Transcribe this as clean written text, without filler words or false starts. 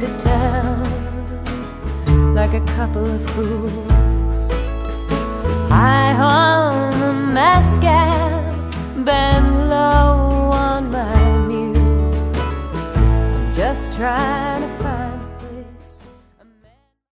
to tell, like a couple of fools, high on the mascot.